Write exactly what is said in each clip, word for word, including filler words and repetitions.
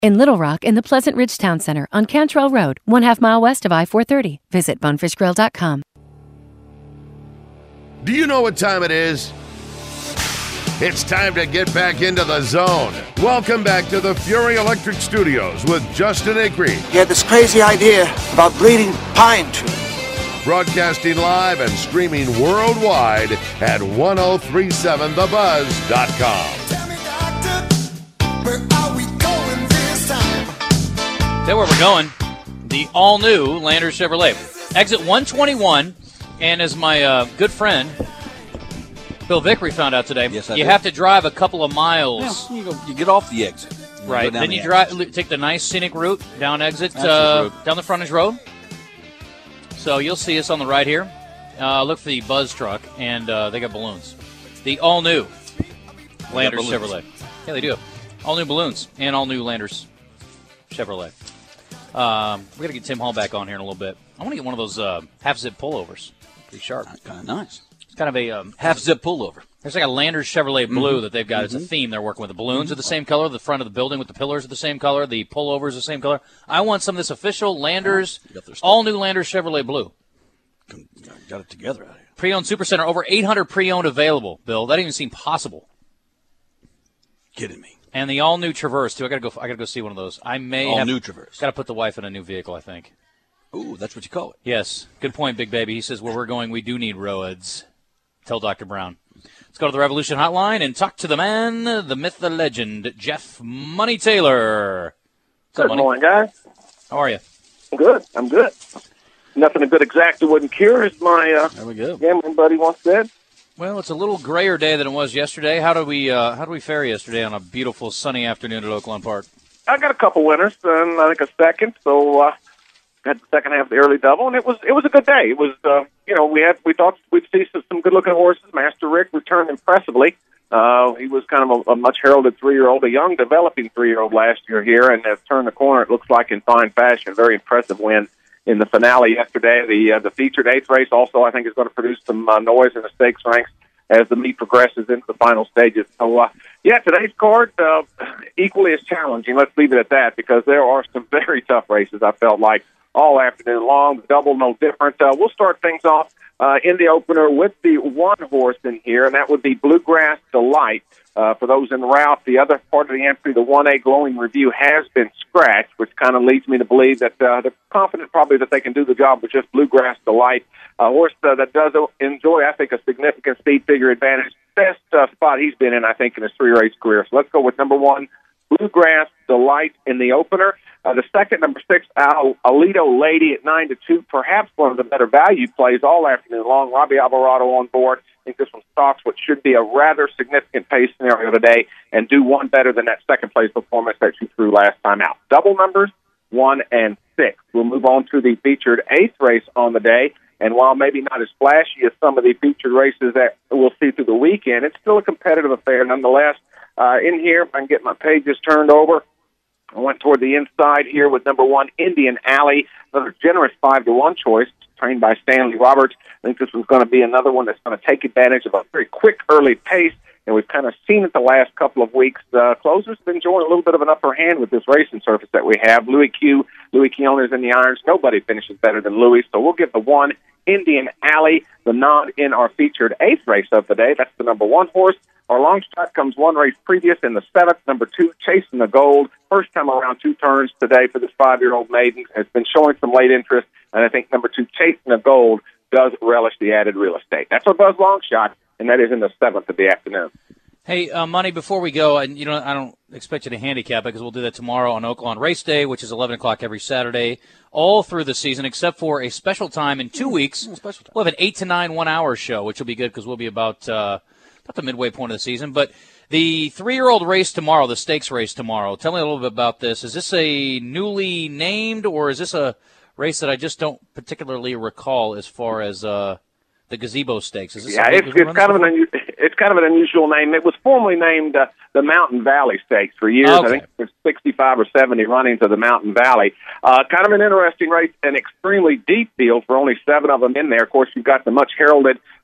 In Little Rock, in the Pleasant Ridge Town Center on Cantrell Road, one half mile west of I four thirty. Visit bonefish grill dot com. Do you know what time it is? It's time to get back into the zone. Welcome back to the Fury Electric Studios with Justin Acree. He had this crazy idea about breeding pine trees. Broadcasting live and streaming worldwide at ten thirty-seven the buzz dot com. Tell me, doctor, where are we going this time? Tell where we're going. The all-new Landers Chevrolet. Exit one twenty-one, and as my uh, good friend Bill Vickery found out today, yes, I you did. have to drive a couple of miles. Yeah, you, go, you get off the exit. You right. Then the you exit. drive, take the nice scenic route down exit, Exit uh, route. down the frontage road. So you'll see us on the right here. Uh, look for the Buzz truck, and uh, they got balloons. The all-new Landers balloons. Chevrolet. Yeah, they do. All-new balloons and all-new Landers Chevrolet. Um, we're going to get Tim Hall back on here in a little bit. I want to get one of those uh, half-zip pullovers. Pretty sharp. Kind of nice. It's kind of a um, Half-zip pullover. There's like a Landers Chevrolet blue Mm-hmm. that they've got. Mm-hmm. It's a theme they're working with. The balloons mm-hmm. are the same color. The front of the building with the pillars are the same color. The pullovers are the same color. I want some of this official Landers, all-new Landers Chevrolet blue. Got it together out here. Pre-owned Supercenter, over eight hundred pre-owned available, Bill. That didn't even seem possible. Kidding me. And the all-new Traverse, too. I got to go I got to go see one of those. I may All have, new Traverse. Got to put the wife in a new vehicle, I think. Ooh, that's what you call it. Yes. Good point, Big Baby. He says, where we're going, we do need roads. Tell Doctor Brown. Let's go to the Revolution Hotline and talk to the man, the myth, the legend, Jeff Money Taylor. Good Money? morning, guys. How are you? I'm good. I'm good. Nothing a good exacta wouldn't cure, as my uh, There we go. gambling buddy once said. Well, it's a little grayer day than it was yesterday. How did we uh, how did we fare yesterday on a beautiful sunny afternoon at Oaklawn Park? I got a couple winners, and I think a second. So uh, got the second half of the early double, and it was it was a good day. It was uh, you know we had we thought we'd see some, some good looking horses. Master Rick returned impressively. Uh, he was kind of a, a much heralded three year old, a young developing three year old last year here, and has turned the corner. It looks like in fine fashion. Very impressive win in the finale yesterday. The uh, the featured eighth race also, I think, is going to produce some uh, noise in the stakes ranks as the meet progresses into the final stages. So, uh, yeah, today's card, uh, equally as challenging. Let's leave it at that, because there are some very tough races, I felt like, all afternoon long. The double, no different. Uh, we'll start things off uh, in the opener with the one horse in here, and that would be Bluegrass Delight. Uh, for those in route, the other part of the entry, the one A Glowing Review, has been scratched, which kind of leads me to believe that uh, they're confident probably that they can do the job with just Bluegrass Delight. A horse uh, that does enjoy, I think, a significant speed figure advantage. Best uh, spot he's been in, I think, in his three-race career. So let's go with number one, Bluegrass Delight in the opener. Uh, the second, number six, Al- Alito Lady at nine to two, perhaps one of the better value plays all afternoon long. Robbie Alvarado on board. I think this one stalks what should be a rather significant pace scenario today and do one better than that second place performance that she threw last time out. Double numbers, one and six. We'll move on to the featured eighth race on the day. And while maybe not as flashy as some of the featured races that we'll see through the weekend, it's still a competitive affair nonetheless. Uh, in here, if I can get my pages turned over, I went toward the inside here with number one, Indian Alley, another generous five to one choice, trained by Stanley Roberts. I think this was going to be another one that's going to take advantage of a very quick early pace, and we've kind of seen it the last couple of weeks. Uh, closers have been enjoying a little bit of an upper hand with this racing surface that we have. Louis Q, Louis Keowners in the irons. Nobody finishes better than Louis, so we'll give the one, Indian Alley, the nod in our featured eighth race of the day. That's the number one horse. Our long shot comes one race previous in the seventh, number two, Chasing the Gold. First time around two turns today for this five-year-old maiden. Has been showing some late interest, and I think number two, Chasing the Gold, does relish the added real estate. That's our Buzz long shot, and that is in the seventh of the afternoon. Hey, uh, Money, before we go, and you know, I don't expect you to handicap it because we'll do that tomorrow on Oaklawn Race Day, which is eleven o'clock every Saturday, all through the season, except for a special time in two weeks. We'll have an eight to nine one-hour show, which will be good because we'll be about uh, about the midway point of the season. But the three-year-old race tomorrow, the stakes race tomorrow, tell me a little bit about this. Is this a newly named, or is this a race that I just don't particularly recall as far as uh, the Gazebo Stakes? Is this yeah, it's, it's kind of an unu- it's kind of an unusual name. It was formerly named uh, the Mountain Valley Stakes for years. Okay. I think there's sixty-five or seventy runnings of the Mountain Valley. Uh, kind of an interesting race, an extremely deep field for only seven of them in there. Of course, you've got the much heralded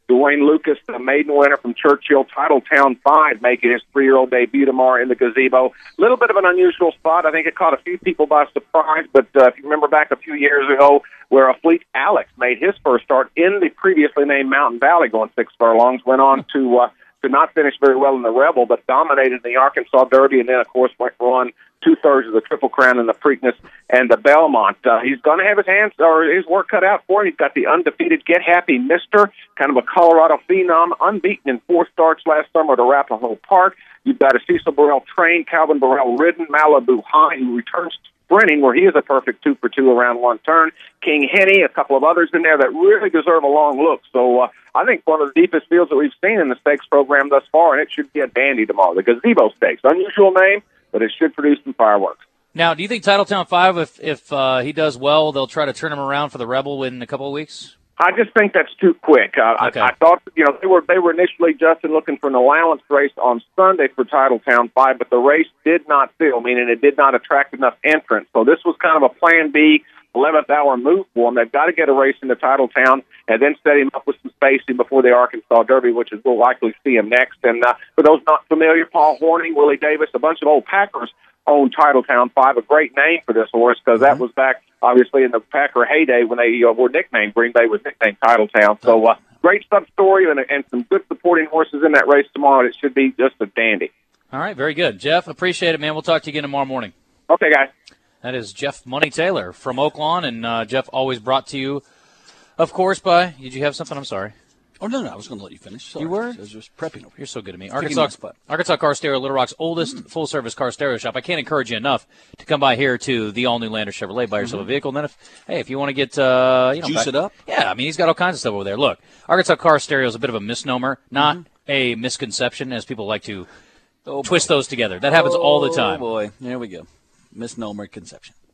Dwayne Lucas, the maiden winner from Churchill, Titletown five, making his three-year-old debut tomorrow in the gazebo. A little bit of an unusual spot. I think it caught a few people by surprise, but uh, if you remember back a few years ago where a Fleet Alex made his first start in the previously named Mountain Valley going six furlongs, went on to uh, to not finish very well in the Rebel, but dominated the Arkansas Derby, and then, of course, went on two-thirds of the Triple Crown and the Preakness and the Belmont. Uh, he's going to have his hands or his work cut out for him. He's got the undefeated Get Happy Mister, kind of a Colorado phenom, unbeaten in four starts last summer at Arapahoe Park. You've got a Cecil Burrell trained, Calvin Burrell ridden, Malibu High, who returns to sprinting, where he is a perfect two for two around one turn. King Henny, a couple of others in there that really deserve a long look. So uh, I think one of the deepest fields that we've seen in the stakes program thus far, and it should be a dandy tomorrow. The Gazebo Stakes, unusual name, but it should produce some fireworks. Now, do you think Titletown five, if if uh, he does well, they'll try to turn him around for the Rebel in a couple of weeks? I just think that's too quick. Uh, okay. I, I thought, you know, they were they were initially, Justin, looking for an allowance race on Sunday for Titletown five, but the race did not fill, meaning it did not attract enough entrants. So this was kind of a plan B, eleventh hour move for them. They've got to get a race into Titletown and then set him up with some spacing before the Arkansas Derby, which is we'll likely see him next. And uh, for those not familiar, Paul Horning, Willie Davis, a bunch of old Packers own Titletown five, a great name for this horse because that was back, obviously, in the Packer heyday when they uh, were nicknamed, Green Bay was nicknamed Titletown. So uh, great sub-story and, and some good supporting horses in that race tomorrow. It should be just a dandy. All right, very good. Jeff, appreciate it, man. We'll talk to you again tomorrow morning. Okay, guys. That is Jeff Money Taylor from Oaklawn, and uh, Jeff always brought to you, of course, by – did you have something? I'm sorry. Oh, no, no, I was going to let you finish. Sorry. You were? I was just prepping over here. You're so good to me. Picking Arkansas, my spot. Arkansas Car Stereo, Little Rock's oldest mm-hmm. full-service car stereo shop. I can't encourage you enough to come by here to the all-new Lander Chevrolet, buy yourself mm-hmm. a vehicle. And then, if hey, if you want to get uh, you know, juice back, it up. Yeah, I mean he's got all kinds of stuff over there. Look, Arkansas Car Stereo is a bit of a misnomer, not mm-hmm. a misconception, as people like to oh, twist those together. That happens oh, all the time. Oh boy, there we go, misnomer conception.